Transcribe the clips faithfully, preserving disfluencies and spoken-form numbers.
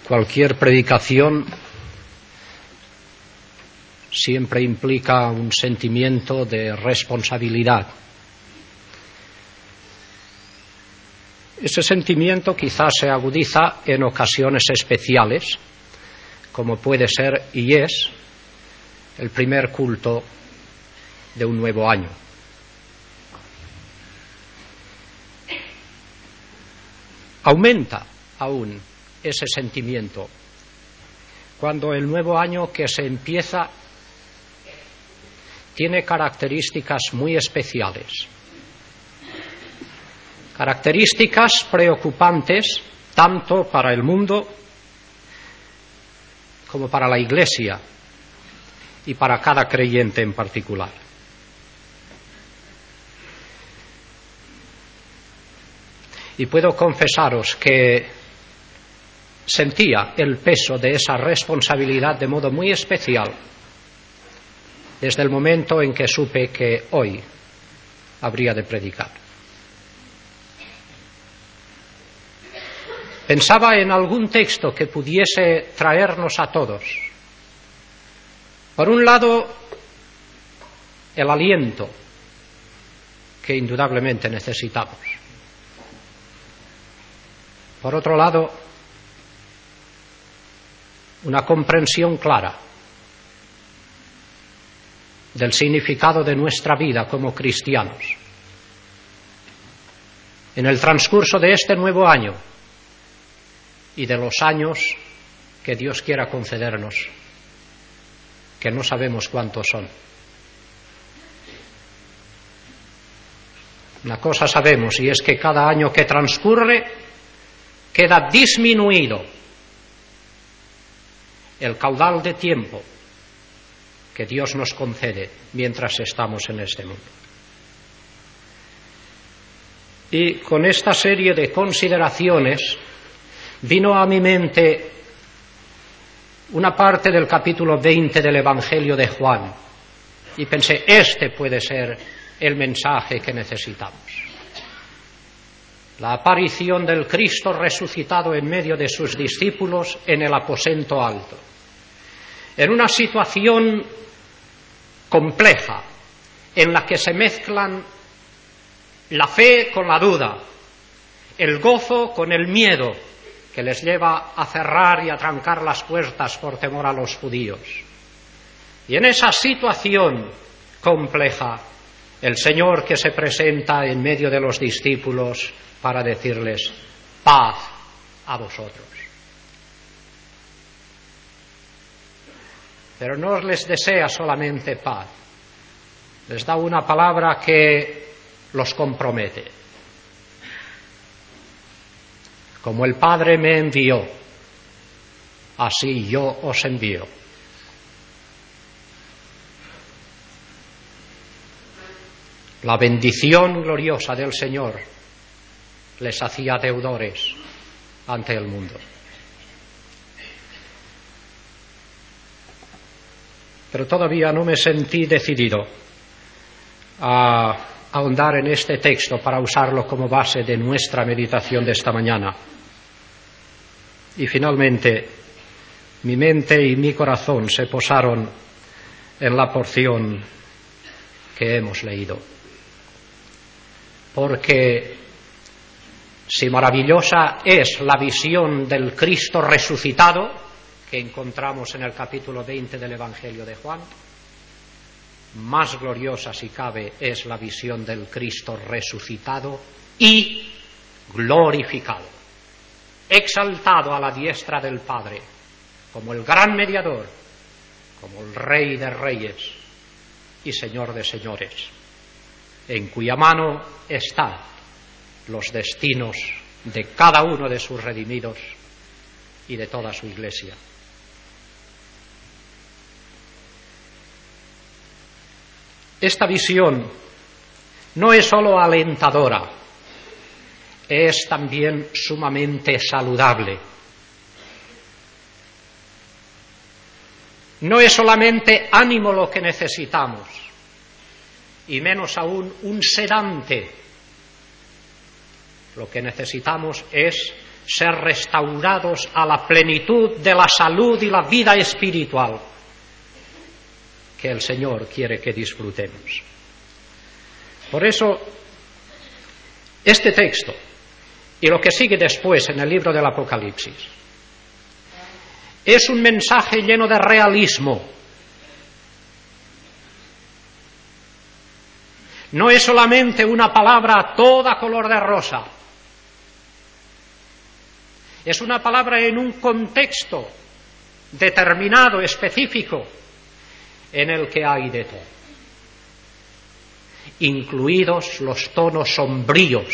Cualquier predicación siempre implica un sentimiento de responsabilidad. Ese sentimiento quizás se agudiza en ocasiones especiales, como puede ser y es el primer culto de un nuevo año. Aumenta aún ese sentimiento cuando el nuevo año que se empieza tiene características muy especiales, características preocupantes tanto para el mundo como para la Iglesia y para cada creyente en particular. Y puedo confesaros que sentía el peso de esa responsabilidad de modo muy especial desde el momento en que supe que hoy habría de predicar. Pensaba en algún texto que pudiese traernos a todos, por un lado, el aliento que indudablemente necesitamos. Por otro lado, una comprensión clara del significado de nuestra vida como cristianos. En el transcurso de este nuevo año y de los años que Dios quiera concedernos, que no sabemos cuántos son. Una cosa sabemos, y es que cada año que transcurre queda disminuido el caudal de tiempo que Dios nos concede mientras estamos en este mundo. Y con esta serie de consideraciones vino a mi mente una parte del capítulo veinte del Evangelio de Juan y pensé, este puede ser el mensaje que necesitamos. La aparición del Cristo resucitado en medio de sus discípulos en el aposento alto. En una situación compleja en la que se mezclan la fe con la duda, el gozo con el miedo que les lleva a cerrar y a trancar las puertas por temor a los judíos. Y en esa situación compleja, el Señor que se presenta en medio de los discípulos para decirles, paz a vosotros. Pero no les desea solamente paz, les da una palabra que los compromete. Como el Padre me envió, así yo os envío. La bendición gloriosa del Señor les hacía deudores ante el mundo. Pero todavía no me sentí decidido a ahondar en este texto para usarlo como base de nuestra meditación de esta mañana. Y finalmente, mi mente y mi corazón se posaron en la porción que hemos leído. Porque si maravillosa es la visión del Cristo resucitado que encontramos en el capítulo veinte del Evangelio de Juan, más gloriosa, si cabe, es la visión del Cristo resucitado y glorificado, exaltado a la diestra del Padre, como el gran mediador, como el Rey de reyes y Señor de señores, en cuya mano están los destinos de cada uno de sus redimidos y de toda su Iglesia. Esta visión no es sólo alentadora, es también sumamente saludable. No es solamente ánimo lo que necesitamos, y menos aún un sedante. Lo que necesitamos es ser restaurados a la plenitud de la salud y la vida espiritual que el Señor quiere que disfrutemos. Por eso, este texto y lo que sigue después en el libro del Apocalipsis es un mensaje lleno de realismo. No es solamente una palabra toda color de rosa. Es una palabra en un contexto determinado, específico, en el que hay de todo, incluidos los tonos sombríos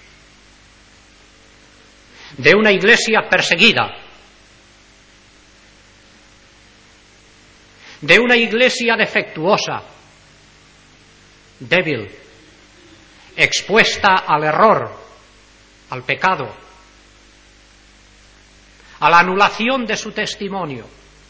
de una iglesia perseguida, de una iglesia defectuosa, débil, expuesta al error, al pecado, a la anulación de su testimonio.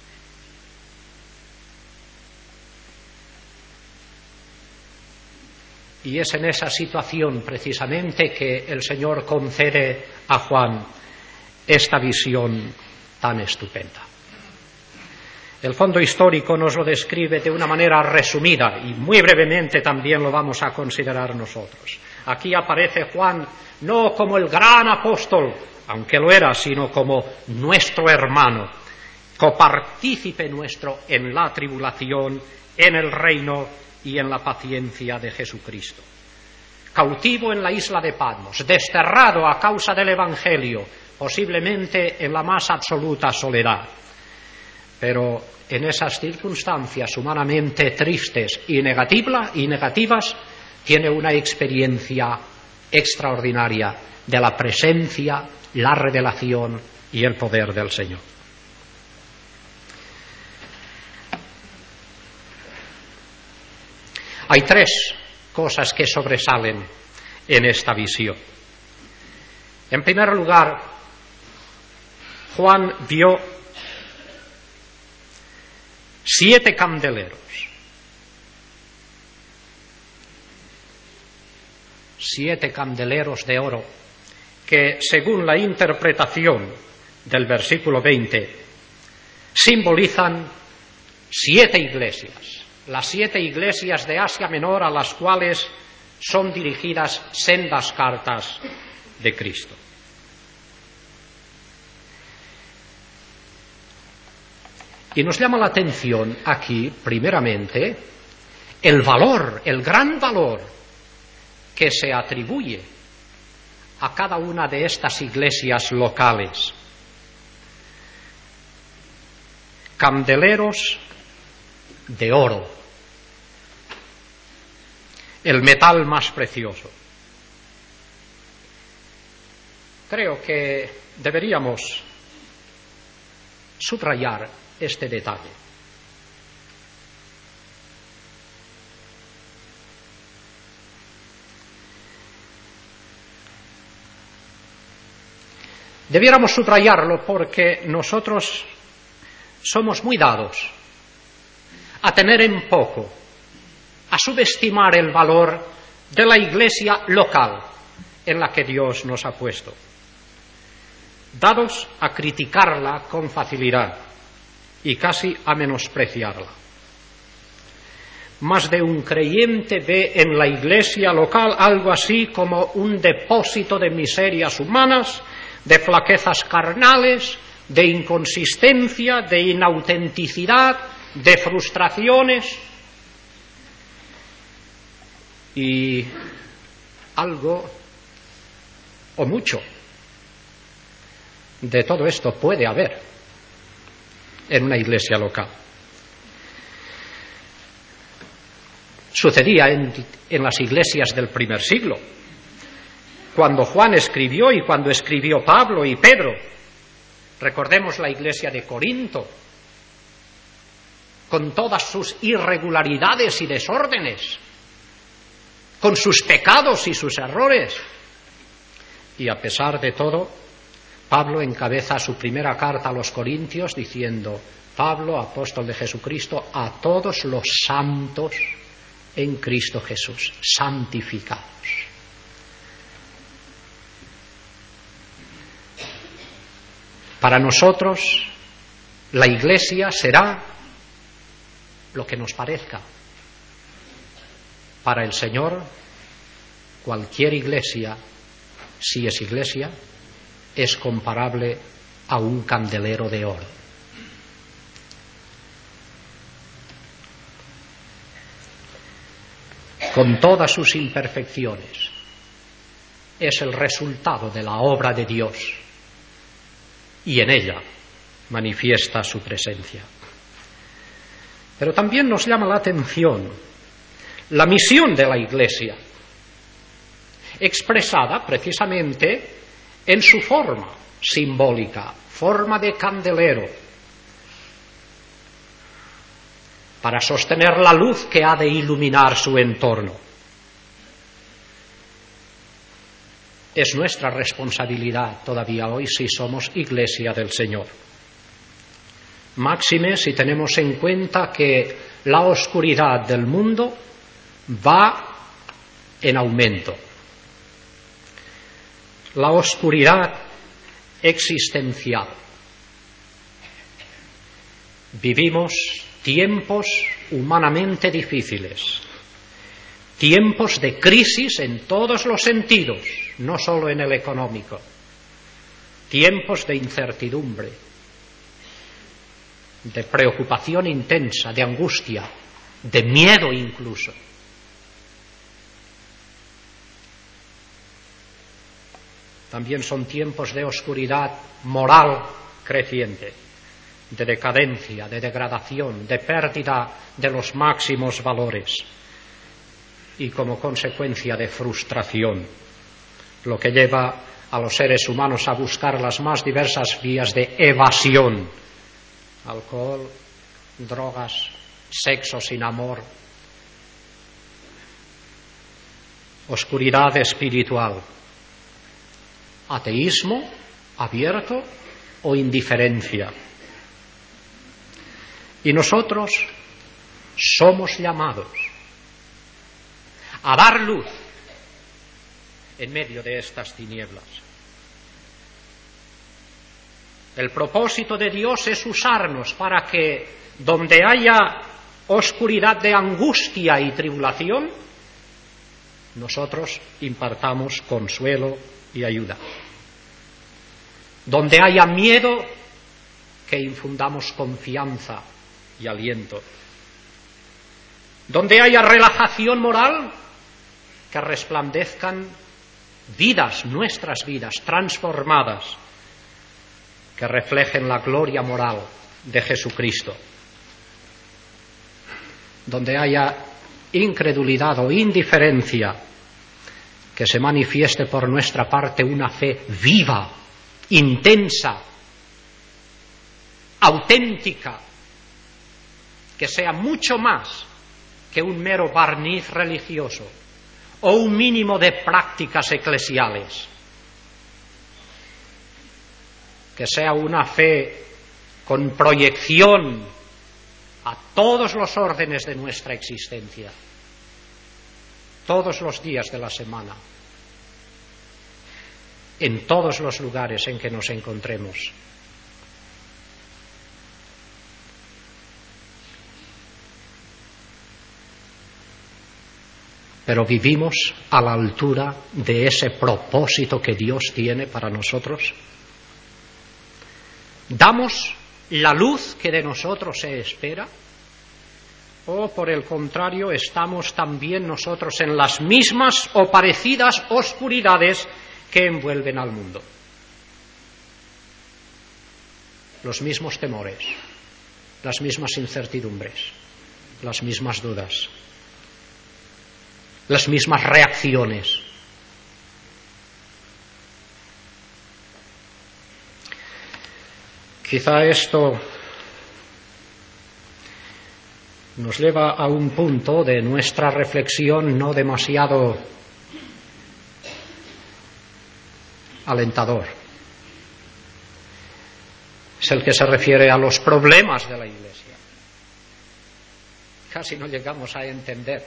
Y es en esa situación precisamente que el Señor concede a Juan esta visión tan estupenda. El fondo histórico nos lo describe de una manera resumida y muy brevemente también lo vamos a considerar nosotros. Aquí aparece Juan no como el gran apóstol, aunque lo era, sino como nuestro hermano, copartícipe nuestro en la tribulación, en el reino y en la paciencia de Jesucristo. Cautivo en la isla de Patmos, desterrado a causa del Evangelio, posiblemente en la más absoluta soledad. Pero en esas circunstancias humanamente tristes y negativas, tiene una experiencia extraordinaria de la presencia, la revelación y el poder del Señor. Hay tres cosas que sobresalen en esta visión. En primer lugar, Juan vio siete candeleros. Siete candeleros de oro que, según la interpretación del versículo veinte, simbolizan siete iglesias. Las siete iglesias de Asia Menor a las cuales son dirigidas sendas cartas de Cristo. Y nos llama la atención aquí, primeramente, el valor, el gran valor que se atribuye a cada una de estas iglesias locales. Candeleros de oro, el metal más precioso. Creo que deberíamos subrayar este detalle. Debiéramos subrayarlo porque nosotros somos muy dados a tener en poco, a subestimar el valor de la iglesia local en la que Dios nos ha puesto, dados a criticarla con facilidad y casi a menospreciarla. Más de un creyente ve en la iglesia local algo así como un depósito de miserias humanas, de flaquezas carnales, de inconsistencia, de inautenticidad, de frustraciones, y algo o mucho de todo esto puede haber en una iglesia local. Sucedía en, en las iglesias del primer siglo, cuando Juan escribió y cuando escribió Pablo y Pedro. Recordemos la iglesia de Corinto, con todas sus irregularidades y desórdenes, con sus pecados y sus errores. Y a pesar de todo, Pablo encabeza su primera carta a los Corintios diciendo: Pablo, apóstol de Jesucristo, a todos los santos en Cristo Jesús, santificados. Para nosotros, la Iglesia será lo que nos parezca. Para el Señor, cualquier iglesia, si es iglesia, es comparable a un candelero de oro. Con todas sus imperfecciones, es el resultado de la obra de Dios y en ella manifiesta su presencia. Pero también nos llama la atención la misión de la Iglesia, expresada precisamente en su forma simbólica, forma de candelero, para sostener la luz que ha de iluminar su entorno. Es nuestra responsabilidad todavía hoy si somos Iglesia del Señor. Máxime si tenemos en cuenta que la oscuridad del mundo va en aumento. La oscuridad existencial. Vivimos tiempos humanamente difíciles, tiempos de crisis en todos los sentidos, no solo en el económico, tiempos de incertidumbre, de preocupación intensa, de angustia, de miedo incluso. También son tiempos de oscuridad moral creciente, de decadencia, de degradación, de pérdida de los máximos valores y como consecuencia de frustración, lo que lleva a los seres humanos a buscar las más diversas vías de evasión: alcohol, drogas, sexo sin amor, oscuridad espiritual, ateísmo abierto o indiferencia. Y nosotros somos llamados a dar luz en medio de estas tinieblas. El propósito de Dios es usarnos para que donde haya oscuridad de angustia y tribulación, nosotros impartamos consuelo y ayuda. Donde haya miedo, que infundamos confianza y aliento. Donde haya relajación moral, que resplandezcan vidas, nuestras vidas, transformadas, que reflejen la gloria moral de Jesucristo. Donde haya incredulidad o indiferencia, que se manifieste por nuestra parte una fe viva, intensa, auténtica, que sea mucho más que un mero barniz religioso o un mínimo de prácticas eclesiales, que sea una fe con proyección a todos los órdenes de nuestra existencia, todos los días de la semana, en todos los lugares en que nos encontremos. Pero vivimos a la altura de ese propósito que Dios tiene para nosotros. ¿Damos la luz que de nosotros se espera? ¿O por el contrario estamos también nosotros en las mismas o parecidas oscuridades que envuelven al mundo? Los mismos temores, las mismas incertidumbres, las mismas dudas, las mismas reacciones. Quizá esto nos lleva a un punto de nuestra reflexión no demasiado alentador. Es el que se refiere a los problemas de la Iglesia. Casi no llegamos a entender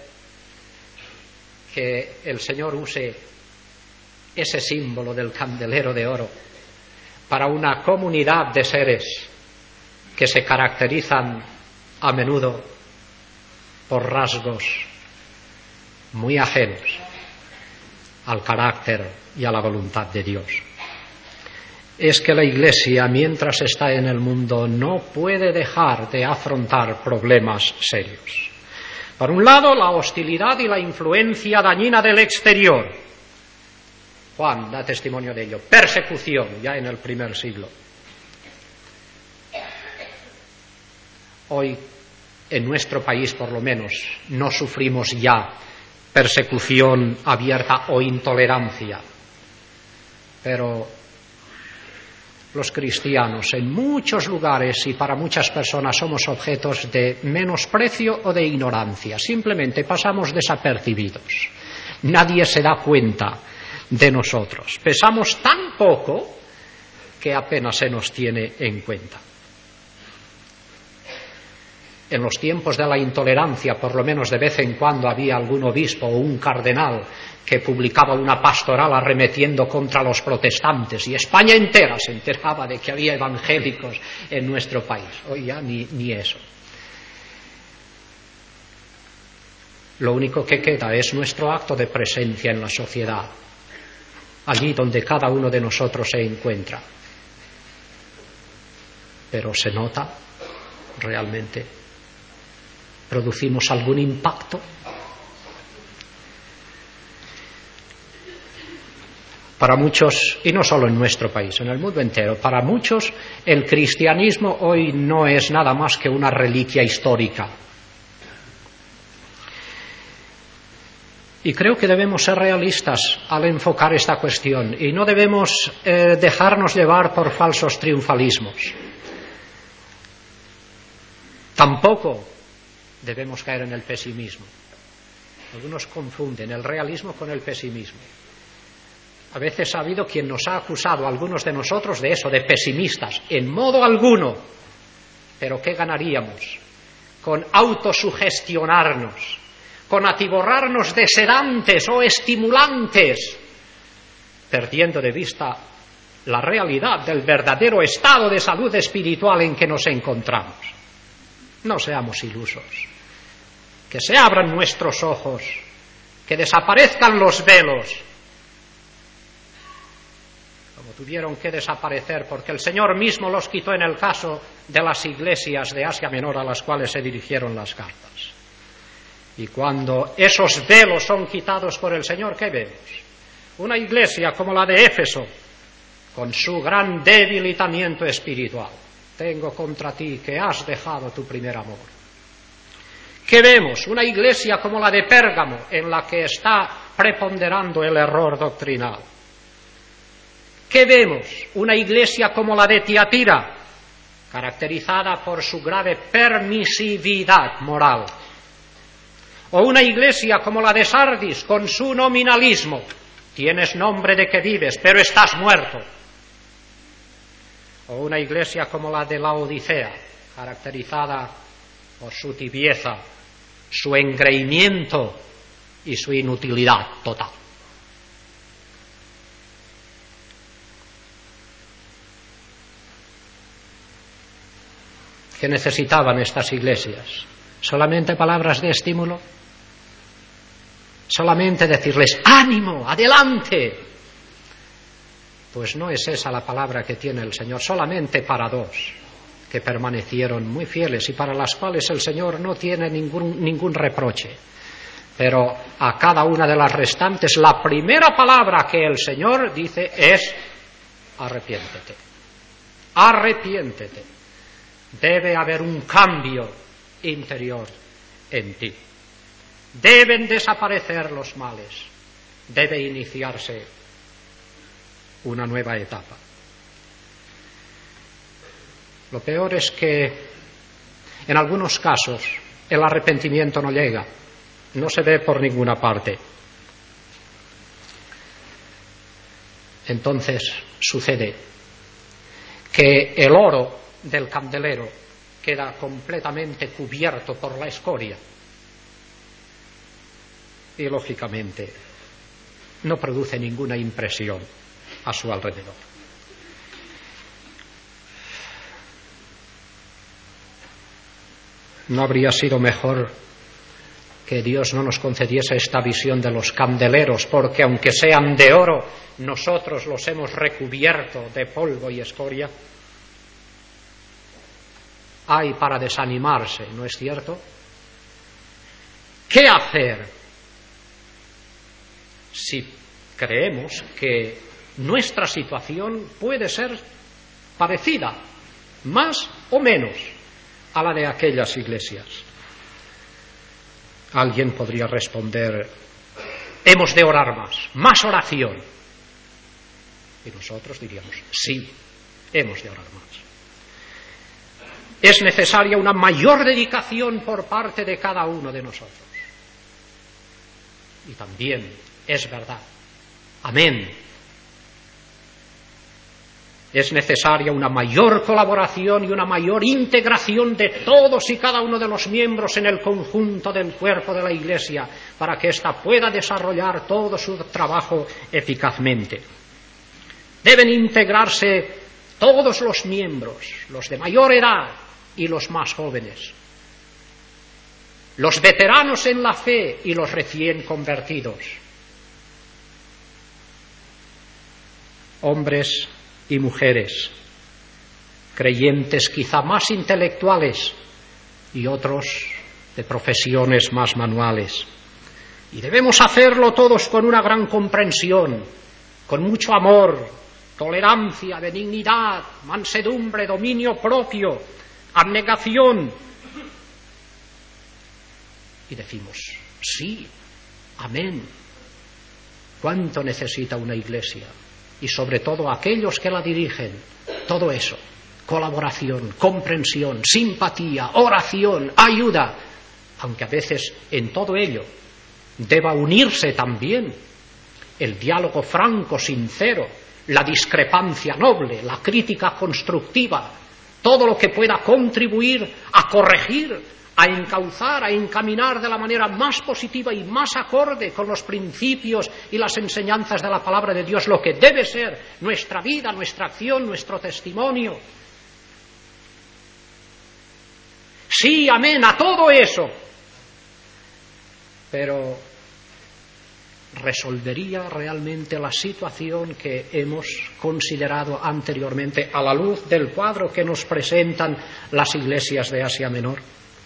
que el Señor use ese símbolo del candelero de oro para una comunidad de seres que se caracterizan a menudo por rasgos muy ajenos al carácter y a la voluntad de Dios. Es que la Iglesia, mientras está en el mundo, no puede dejar de afrontar problemas serios. Por un lado, la hostilidad y la influencia dañina del exterior. Juan da testimonio de ello. Persecución, ya en el primer siglo. Hoy, en nuestro país por lo menos, no sufrimos ya persecución abierta o intolerancia. Pero los cristianos en muchos lugares y para muchas personas somos objetos de menosprecio o de ignorancia. Simplemente pasamos desapercibidos. Nadie se da cuenta de nosotros. Pesamos tan poco que apenas se nos tiene en cuenta. En los tiempos de la intolerancia, por lo menos de vez en cuando había algún obispo o un cardenal que publicaba una pastoral arremetiendo contra los protestantes, y España entera se enteraba de que había evangélicos en nuestro país. Hoy ya ni, ni eso. Lo único que queda es nuestro acto de presencia en la sociedad, allí donde cada uno de nosotros se encuentra. Pero se nota realmente. ¿Producimos algún impacto? Para muchos, y no solo en nuestro país, en el mundo entero, para muchos el cristianismo hoy no es nada más que una reliquia histórica. Y creo que debemos ser realistas al enfocar esta cuestión y no debemos eh, dejarnos llevar por falsos triunfalismos. Tampoco debemos caer en el pesimismo. Algunos confunden el realismo con el pesimismo. A veces ha habido quien nos ha acusado a algunos de nosotros de eso, de pesimistas. En modo alguno. Pero ¿qué ganaríamos con autosugestionarnos, con atiborrarnos de sedantes o estimulantes, perdiendo de vista la realidad del verdadero estado de salud espiritual en que nos encontramos? No seamos ilusos. Que se abran nuestros ojos, que desaparezcan los velos, como tuvieron que desaparecer, porque el Señor mismo los quitó en el caso de las iglesias de Asia Menor a las cuales se dirigieron las cartas. Y cuando esos velos son quitados por el Señor, ¿qué vemos? Una iglesia como la de Éfeso, con su gran debilitamiento espiritual. Tengo contra ti que has dejado tu primer amor. ¿Qué vemos? Una iglesia como la de Pérgamo, en la que está preponderando el error doctrinal. ¿Qué vemos? Una iglesia como la de Tiatira, caracterizada por su grave permisividad moral. O una iglesia como la de Sardis, con su nominalismo. Tienes nombre de que vives, pero estás muerto. O una iglesia como la de Laodicea, caracterizada por su tibieza, su engreimiento y su inutilidad total. ¿Qué necesitaban estas iglesias? ¿Solamente palabras de estímulo? ¿Solamente decirles ánimo, adelante? Pues no es esa la palabra que tiene el Señor, solamente para dos que permanecieron muy fieles y para las cuales el Señor no tiene ningún, ningún reproche. Pero a cada una de las restantes, la primera palabra que el Señor dice es arrepiéntete. Arrepiéntete. Debe haber un cambio interior en ti. Deben desaparecer los males. Debe iniciarse una nueva etapa. Lo peor es que en algunos casos el arrepentimiento no llega, no se ve por ninguna parte. Entonces sucede que el oro del candelero queda completamente cubierto por la escoria y lógicamente no produce ninguna impresión a su alrededor. ¿No habría sido mejor que Dios no nos concediese esta visión de los candeleros, porque aunque sean de oro, nosotros los hemos recubierto de polvo y escoria? Hay para desanimarse, ¿no es cierto? ¿Qué hacer si creemos que nuestra situación puede ser parecida, más o menos, a la de aquellas iglesias? Alguien podría responder: hemos de orar más, más oración. Y nosotros diríamos: sí, hemos de orar más. Es necesaria una mayor dedicación por parte de cada uno de nosotros. Y también es verdad, amén, es necesaria una mayor colaboración y una mayor integración de todos y cada uno de los miembros en el conjunto del cuerpo de la Iglesia para que ésta pueda desarrollar todo su trabajo eficazmente. Deben integrarse todos los miembros, los de mayor edad y los más jóvenes, los veteranos en la fe y los recién convertidos, hombres y mujeres, creyentes quizá más intelectuales y otros de profesiones más manuales. Y debemos hacerlo todos con una gran comprensión, con mucho amor, tolerancia, benignidad, mansedumbre, dominio propio, abnegación. Y decimos: sí, amén. ¿Cuánto necesita una iglesia? Y sobre todo aquellos que la dirigen, todo eso: colaboración, comprensión, simpatía, oración, ayuda, aunque a veces en todo ello deba unirse también el diálogo franco, sincero, la discrepancia noble, la crítica constructiva, todo lo que pueda contribuir a corregir, a encauzar, a encaminar de la manera más positiva y más acorde con los principios y las enseñanzas de la palabra de Dios lo que debe ser nuestra vida, nuestra acción, nuestro testimonio. Sí, amén, a todo eso. Pero ¿resolvería realmente la situación que hemos considerado anteriormente a la luz del cuadro que nos presentan las iglesias de Asia Menor?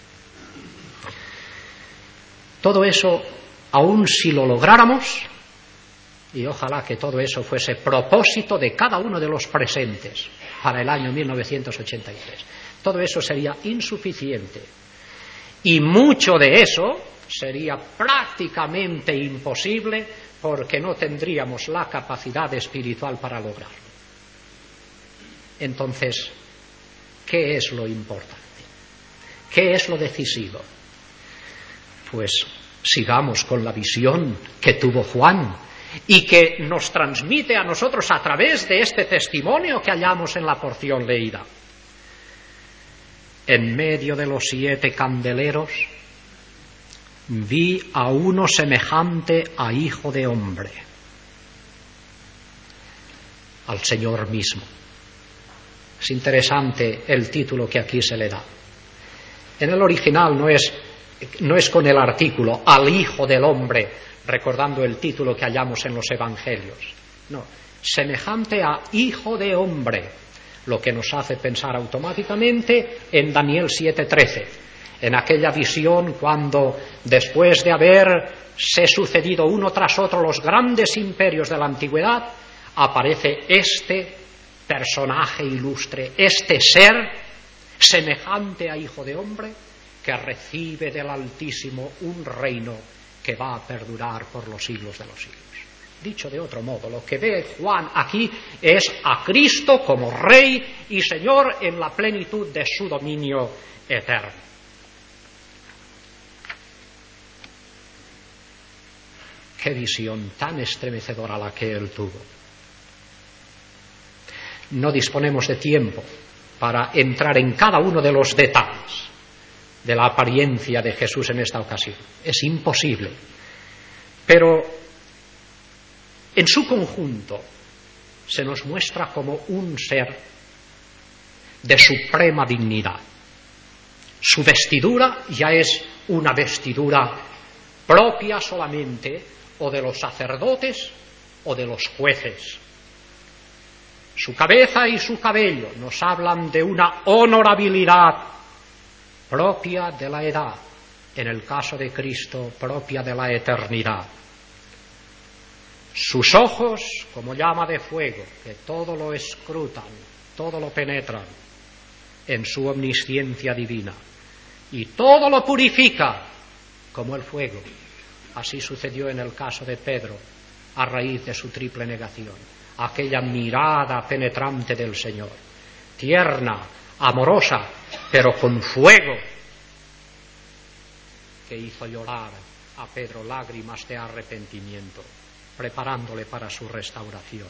Todo eso, aun si lo lográramos, y ojalá que todo eso fuese propósito de cada uno de los presentes para el año mil novecientos ochenta y tres, todo eso sería insuficiente. Y mucho de eso sería prácticamente imposible porque no tendríamos la capacidad espiritual para lograrlo. Entonces, ¿qué es lo importante? ¿Qué es lo decisivo? Pues sigamos con la visión que tuvo Juan y que nos transmite a nosotros a través de este testimonio que hallamos en la porción leída. En medio de los siete candeleros vi a uno semejante a hijo de hombre, al Señor mismo. Es interesante el título que aquí se le da. En el original no es, no es con el artículo al Hijo del Hombre, recordando el título que hallamos en los Evangelios. No, semejante a Hijo de Hombre, lo que nos hace pensar automáticamente en Daniel siete trece, en aquella visión cuando, después de haberse sucedido uno tras otro los grandes imperios de la antigüedad, aparece este personaje ilustre, este ser semejante a Hijo de Hombre, que recibe del Altísimo un reino que va a perdurar por los siglos de los siglos. Dicho de otro modo, lo que ve Juan aquí es a Cristo como Rey y Señor en la plenitud de su dominio eterno. Qué visión tan estremecedora la que él tuvo. No disponemos de tiempo para entrar en cada uno de los detalles de la apariencia de Jesús en esta ocasión. Es imposible. Pero en su conjunto se nos muestra como un ser de suprema dignidad, Su vestidura ya es una vestidura propia solamente o de los sacerdotes o de los jueces. Su cabeza y su cabello nos hablan de una honorabilidad propia de la edad, en el caso de Cristo, propia de la eternidad. Sus ojos, como llama de fuego, que todo lo escrutan, todo lo penetran en su omnisciencia divina, y todo lo purifica como el fuego. Así sucedió en el caso de Pedro, a raíz de su triple negación. Aquella mirada penetrante del Señor, tierna, amorosa, pero con fuego, que hizo llorar a Pedro lágrimas de arrepentimiento, preparándole para su restauración.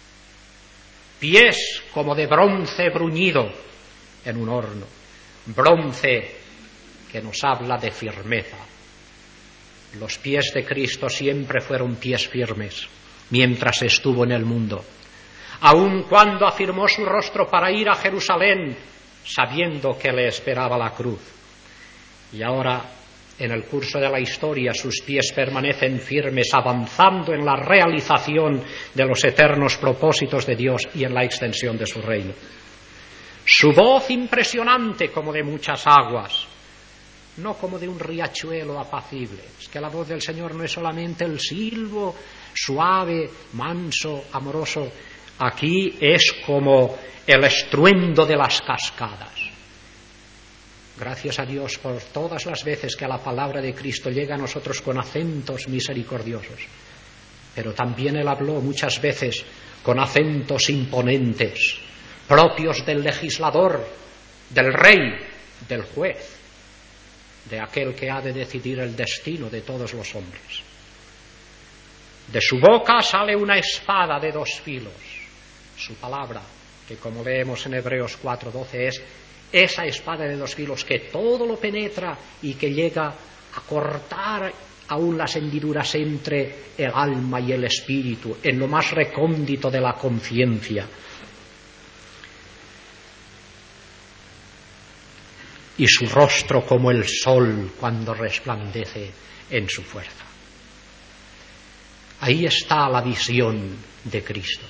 Pies como de bronce bruñido en un horno, bronce que nos habla de firmeza. Los pies de Cristo siempre fueron pies firmes mientras estuvo en el mundo, aun cuando afirmó su rostro para ir a Jerusalén, sabiendo que le esperaba la cruz. Y ahora, en el curso de la historia, sus pies permanecen firmes, avanzando en la realización de los eternos propósitos de Dios y en la extensión de su reino. Su voz impresionante como de muchas aguas, no como de un riachuelo apacible. Es que la voz del Señor no es solamente el silbo suave, manso, amoroso. Aquí es como el estruendo de las cascadas. Gracias a Dios por todas las veces que la palabra de Cristo llega a nosotros con acentos misericordiosos. Pero también Él habló muchas veces con acentos imponentes, propios del legislador, del rey, del juez, de aquel que ha de decidir el destino de todos los hombres. De su boca sale una espada de dos filos, su palabra, que como leemos en Hebreos cuatro doce es esa espada de dos filos que todo lo penetra y que llega a cortar aún las hendiduras entre el alma y el espíritu, en lo más recóndito de la conciencia. Y su rostro como el sol cuando resplandece en su fuerza. Ahí está la visión de Cristo.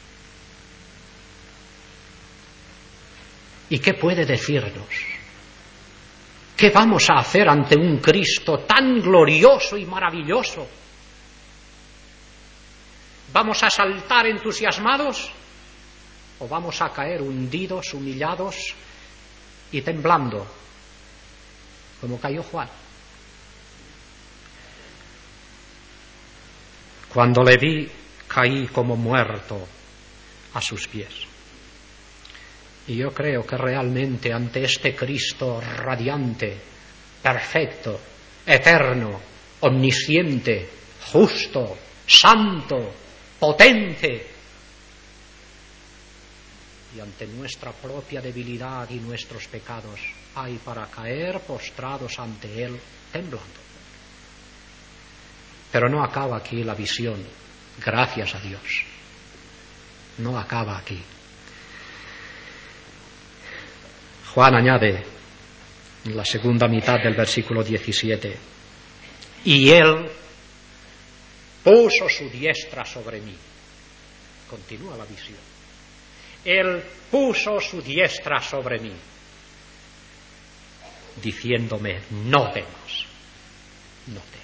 ¿Y qué puede decirnos? ¿Qué vamos a hacer ante un Cristo tan glorioso y maravilloso? ¿Vamos a saltar entusiasmados o vamos a caer hundidos, humillados y temblando, como cayó Juan? Cuando le vi, caí como muerto a sus pies. Y yo creo que realmente ante este Cristo radiante, perfecto, eterno, omnisciente, justo, santo, potente, y ante nuestra propia debilidad y nuestros pecados, hay para caer postrados ante Él, temblando. Pero no acaba aquí la visión, gracias a Dios. No acaba aquí. Juan añade en la segunda mitad del versículo diecisiete, y Él puso su diestra sobre mí. Continúa la visión. Él puso su diestra sobre mí, diciéndome, no temas, no temas.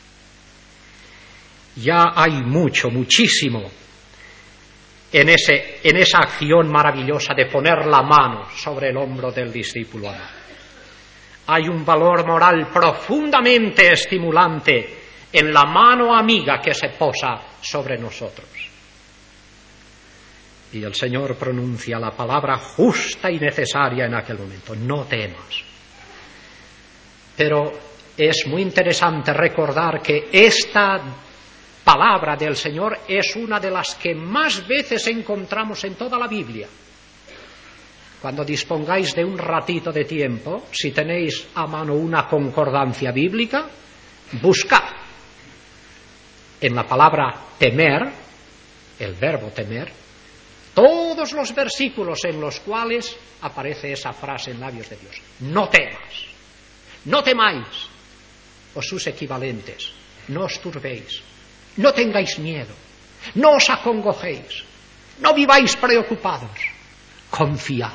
Ya hay mucho, muchísimo en, ese, en esa acción maravillosa de poner la mano sobre el hombro del discípulo amado. Hay un valor moral profundamente estimulante en la mano amiga que se posa sobre nosotros. Y el Señor pronuncia la palabra justa y necesaria en aquel momento, no temas. Pero es muy interesante recordar que esta palabra del Señor es una de las que más veces encontramos en toda la Biblia. Cuando dispongáis de un ratito de tiempo, si tenéis a mano una concordancia bíblica, buscad en la palabra temer, el verbo temer, todos los versículos en los cuales aparece esa frase en labios de Dios. No temas, no temáis, o sus equivalentes, no os turbéis, no tengáis miedo, no os acongojéis, no viváis preocupados, confiad.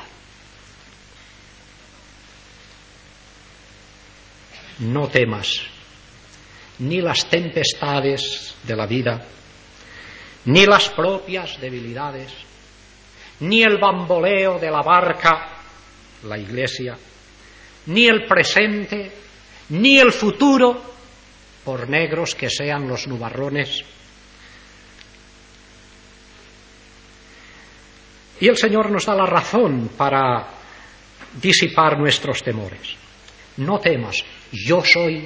No temas ni las tempestades de la vida, ni las propias debilidades, ni el bamboleo de la barca, la Iglesia, ni el presente, ni el futuro, por negros que sean los nubarrones. Y el Señor nos da la razón para disipar nuestros temores. No temas, yo soy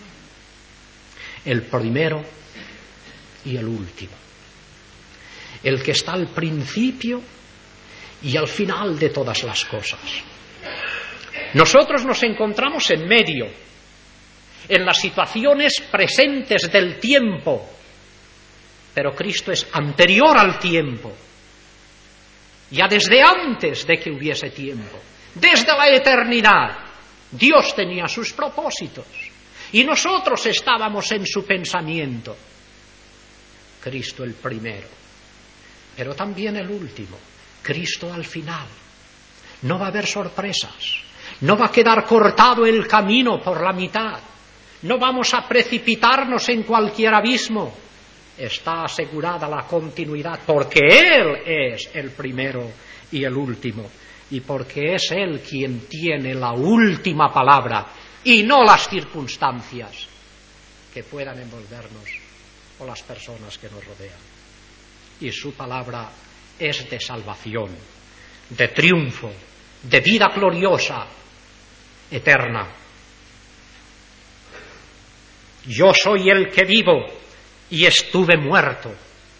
el primero y el último, el que está al principio y al final de todas las cosas. Nosotros nos encontramos en medio, en las situaciones presentes del tiempo, pero Cristo es anterior al tiempo, ya desde antes de que hubiese tiempo, desde la eternidad. Dios tenía sus propósitos y nosotros estábamos en su pensamiento. Cristo el primero, pero también el último, Cristo al final. No va a haber sorpresas, no va a quedar cortado el camino por la mitad, no vamos a precipitarnos en cualquier abismo. Está asegurada la continuidad porque Él es el primero y el último, y porque es Él quien tiene la última palabra y no las circunstancias que puedan envolvernos o las personas que nos rodean. Y su palabra es de salvación, de triunfo, de vida gloriosa, eterna. Yo soy el que vivo y estuve muerto.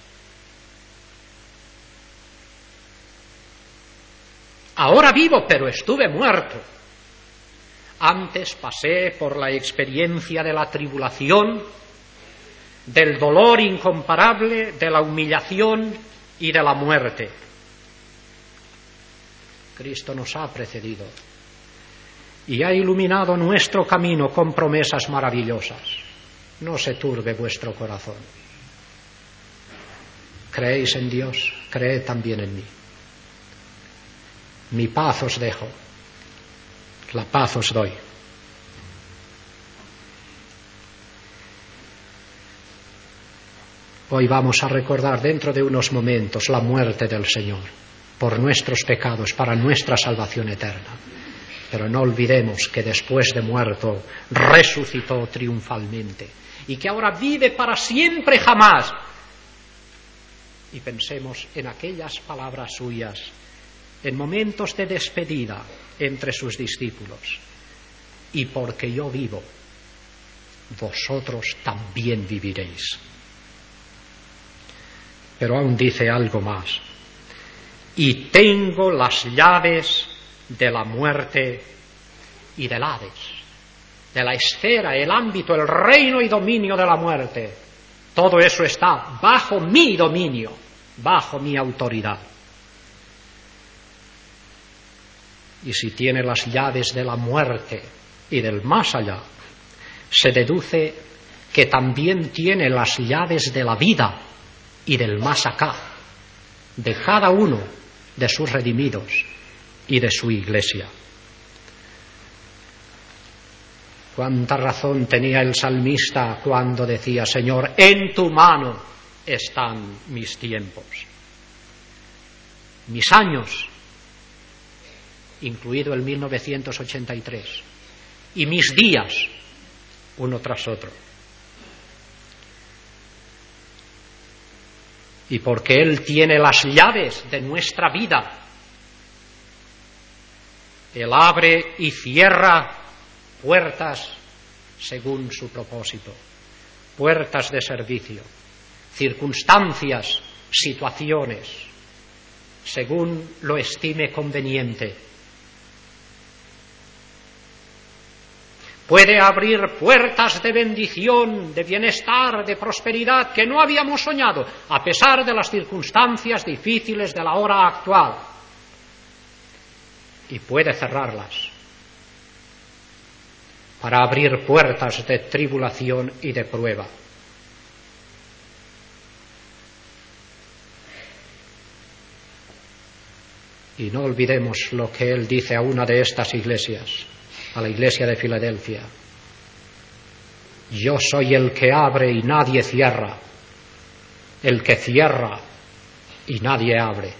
Ahora vivo, pero estuve muerto. Antes pasé por la experiencia de la tribulación, del dolor incomparable, de la humillación y de la muerte. Cristo nos ha precedido y ha iluminado nuestro camino con promesas maravillosas. No se turbe vuestro corazón. ¿Creéis en Dios? Creed también en mí. Mi paz os dejo, la paz os doy. Hoy vamos a recordar dentro de unos momentos la muerte del Señor por nuestros pecados, para nuestra salvación eterna. Pero no olvidemos que después de muerto resucitó triunfalmente y que ahora vive para siempre jamás. Y pensemos en aquellas palabras suyas en momentos de despedida entre sus discípulos: y porque yo vivo, vosotros también viviréis. Pero aún dice algo más: y tengo las llaves de la muerte y del Hades, de la esfera, el ámbito, el reino y dominio de la muerte. Todo eso está bajo mi dominio, bajo mi autoridad. Y si tiene las llaves de la muerte y del más allá, se deduce que también tiene las llaves de la vida y del más acá, de cada uno de sus redimidos y de su iglesia. Cuánta razón tenía el salmista cuando decía: Señor, en tu mano están mis tiempos, mis años, incluido el mil novecientos ochenta y tres, y mis días, uno tras otro. Y porque Él tiene las llaves de nuestra vida, Él abre y cierra puertas según su propósito, puertas de servicio, circunstancias, situaciones, según lo estime conveniente. puede abrir puertas de bendición, de bienestar, de prosperidad que no habíamos soñado, a pesar de las circunstancias difíciles de la hora actual. Y puede cerrarlas para abrir puertas de tribulación y de prueba. Y no olvidemos lo que él dice a una de estas iglesias, a la iglesia de Filadelfia: yo soy el que abre y nadie cierra, el que cierra y nadie abre.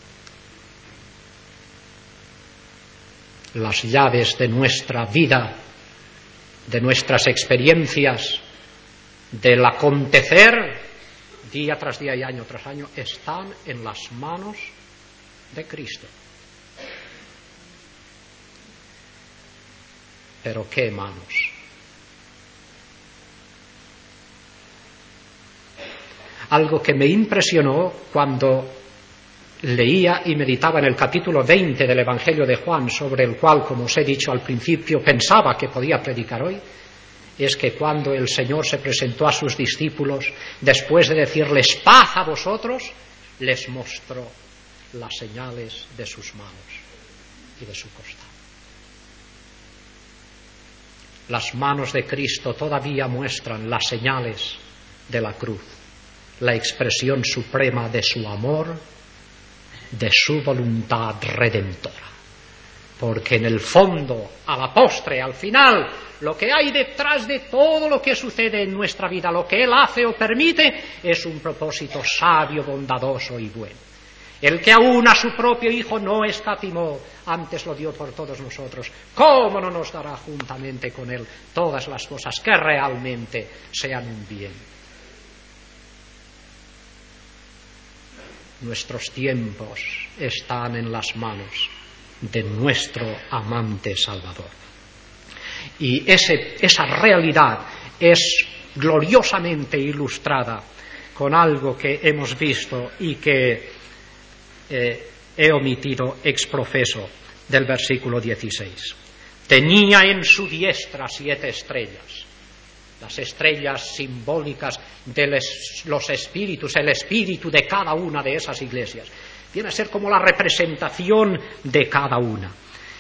Las llaves de nuestra vida, de nuestras experiencias, del acontecer día tras día y año tras año, están en las manos de Cristo. Pero qué manos. Algo que me impresionó cuando leía y meditaba en el capítulo veinte del Evangelio de Juan, sobre el cual, como os he dicho al principio, pensaba que podía predicar hoy, es que cuando el Señor se presentó a sus discípulos, después de decirles paz a vosotros, les mostró las señales de sus manos y de su costado. Las manos de Cristo todavía muestran las señales de la cruz, la expresión suprema de su amor, de su voluntad redentora. Porque en el fondo, a la postre, al final, lo que hay detrás de todo lo que sucede en nuestra vida, lo que Él hace o permite, es un propósito sabio, bondadoso y bueno. El que aún a su propio Hijo no escatimó, antes lo dio por todos nosotros, ¿cómo no nos dará juntamente con Él todas las cosas que realmente sean un bien? Nuestros tiempos están en las manos de nuestro amante Salvador. Y ese, esa realidad es gloriosamente ilustrada con algo que hemos visto y que eh, he omitido ex profeso del versículo dieciséis. Tenía en su diestra siete estrellas, las estrellas simbólicas de les, los espíritus, el espíritu de cada una de esas iglesias. Viene a ser como la representación de cada una.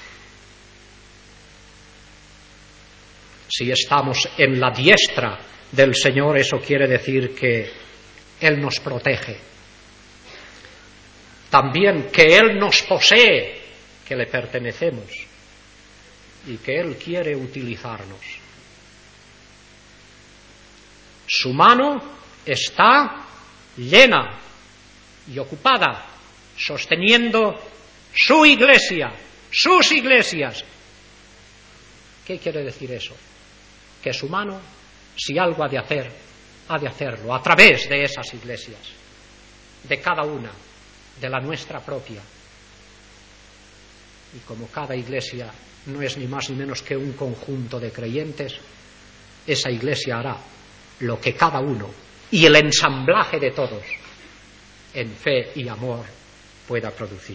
Si estamos en la diestra del Señor, eso quiere decir que Él nos protege. También que Él nos posee, que le pertenecemos y que Él quiere utilizarnos. Su mano está llena y ocupada, sosteniendo su iglesia, sus iglesias. ¿Qué quiere decir eso? Que su mano, si algo ha de hacer, ha de hacerlo a través de esas iglesias, de cada una, de la nuestra propia. Y como cada iglesia no es ni más ni menos que un conjunto de creyentes, esa iglesia hará lo que cada uno y el ensamblaje de todos en fe y amor pueda producir.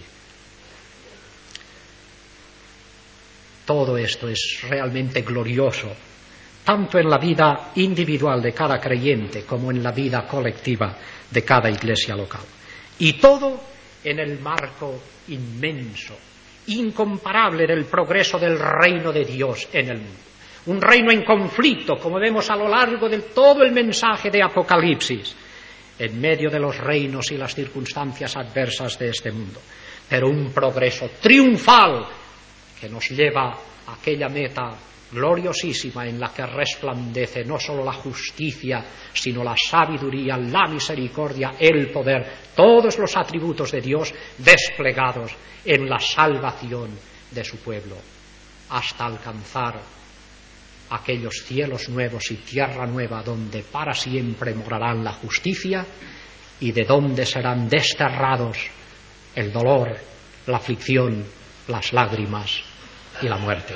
Todo esto es realmente glorioso, tanto en la vida individual de cada creyente como en la vida colectiva de cada iglesia local. Y todo en el marco inmenso, incomparable del progreso del reino de Dios en el mundo. Un reino en conflicto, como vemos a lo largo de todo el mensaje de Apocalipsis, en medio de los reinos y las circunstancias adversas de este mundo. Pero un progreso triunfal que nos lleva a aquella meta gloriosísima en la que resplandece no solo la justicia, sino la sabiduría, la misericordia, el poder, todos los atributos de Dios desplegados en la salvación de su pueblo, hasta alcanzar aquellos cielos nuevos y tierra nueva donde para siempre morarán la justicia y de donde serán desterrados el dolor, la aflicción, las lágrimas y la muerte.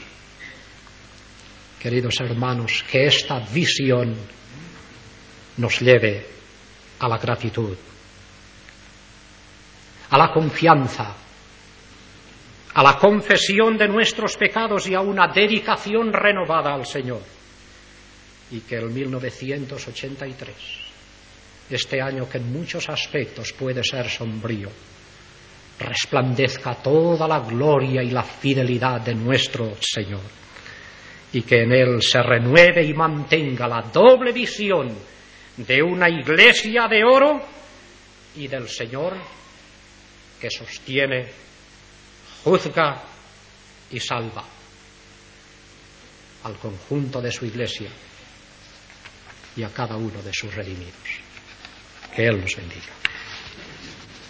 Queridos hermanos, que esta visión nos lleve a la gratitud, a la confianza a la confesión de nuestros pecados y a una dedicación renovada al Señor. Y que el mil novecientos ochenta y tres, este año que en muchos aspectos puede ser sombrío, resplandezca toda la gloria y la fidelidad de nuestro Señor, y que en él se renueve y mantenga la doble visión de una iglesia de oro y del Señor que sostiene, juzga y salva al conjunto de su iglesia y a cada uno de sus redimidos. Que Él nos bendiga.